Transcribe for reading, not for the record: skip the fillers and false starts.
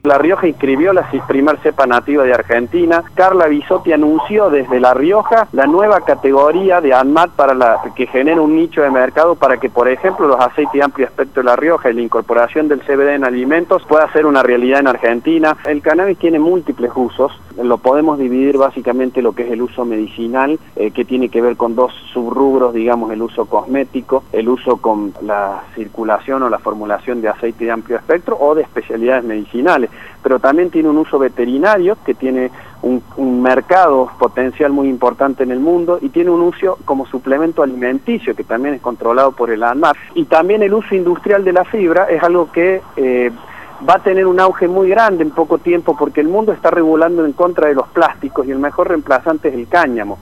La Rioja inscribió la primer cepa nativa de Argentina. Carla Bisotti anunció desde La Rioja la nueva categoría de ANMAT que genera un nicho de mercado para que, por ejemplo, los aceites de amplio espectro de La Rioja y la incorporación del CBD en alimentos pueda ser una realidad en Argentina. El cannabis tiene múltiples usos. Lo podemos dividir básicamente lo que es el uso medicinal, que tiene que ver con dos subrubros, digamos, el uso cosmético, el uso con la circulación o la formulación de aceite de amplio espectro o de especialidades medicinales, pero también tiene un uso veterinario que tiene un mercado potencial muy importante en el mundo y tiene un uso como suplemento alimenticio que también es controlado por el ANMAT, y también el uso industrial de la fibra es algo que va a tener un auge muy grande en poco tiempo porque el mundo está regulando en contra de los plásticos y el mejor reemplazante es el cáñamo.